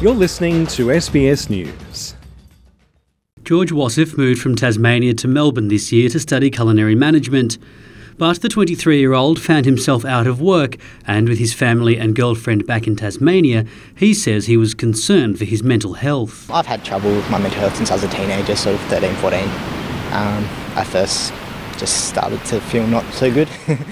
You're listening to SBS News. George Wasif moved from Tasmania to Melbourne this year to study culinary management. But the 23-year-old found himself out of work, and with his family and girlfriend back in Tasmania, he says he was concerned for his mental health. I've had trouble with my mental health since I was a teenager, sort of 13, 14. I first just started to feel not so good.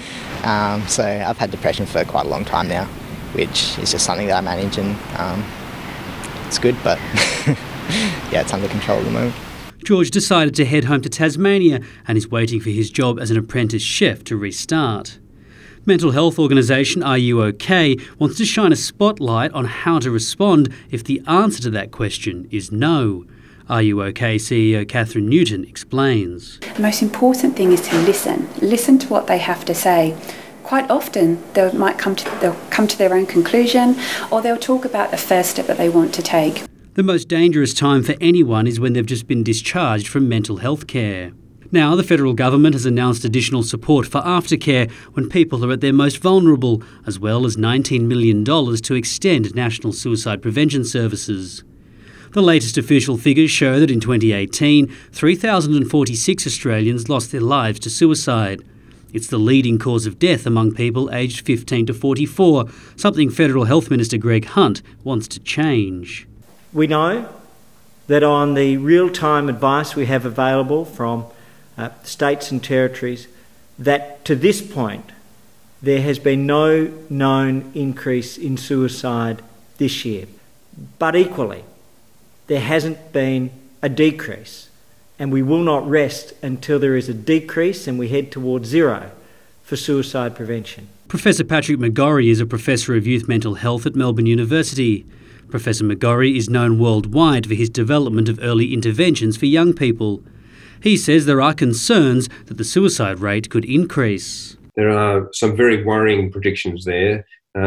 So I've had depression for quite a long time now, which is just something that I manage, and it's good, but yeah, it's under control at the moment. George decided to head home to Tasmania and is waiting for his job as an apprentice chef to restart. Mental health organisation Are You OK wants to shine a spotlight on how to respond if the answer to that question is no. Are You OK CEO Catherine Newton explains. The most important thing is to listen. Listen to what they have to say. Quite often they'll come to their own conclusion, or they'll talk about the first step that they want to take. The most dangerous time for anyone is when they've just been discharged from mental health care. Now, the federal government has announced additional support for aftercare when people are at their most vulnerable, as well as $19 million to extend national suicide prevention services. The latest official figures show that in 2018, 3,046 Australians lost their lives to suicide. It's the leading cause of death among people aged 15 to 44, something Federal Health Minister Greg Hunt wants to change. We know that on the real-time advice we have available from states and territories, that to this point there has been no known increase in suicide this year. But equally, there hasn't been a decrease, and we will not rest until there is a decrease and we head towards zero for suicide prevention. Professor Patrick McGorry is a professor of youth mental health at Melbourne University. Professor McGorry is known worldwide for his development of early interventions for young people. He says there are concerns that the suicide rate could increase. There are some very worrying predictions there.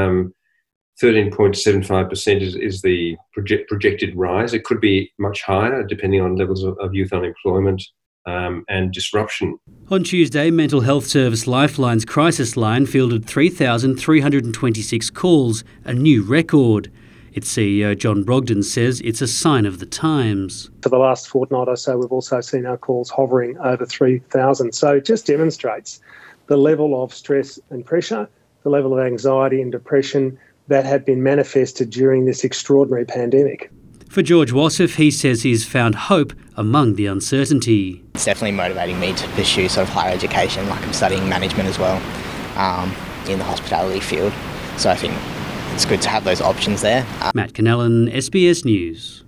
13.75% is the projected rise. It could be much higher depending on levels of youth unemployment and disruption. On Tuesday, Mental Health Service Lifeline's crisis line fielded 3,326 calls, a new record. Its CEO John Brogden says it's a sign of the times. For the last fortnight or so, we've also seen our calls hovering over 3,000. So it just demonstrates the level of stress and pressure, the level of anxiety and depression that have been manifested during this extraordinary pandemic. For George Wasif, he says he's found hope among the uncertainty. It's definitely motivating me to pursue sort of higher education, like I'm studying management as well in the hospitality field. So I think it's good to have those options there. Matt Cannellan, SBS News.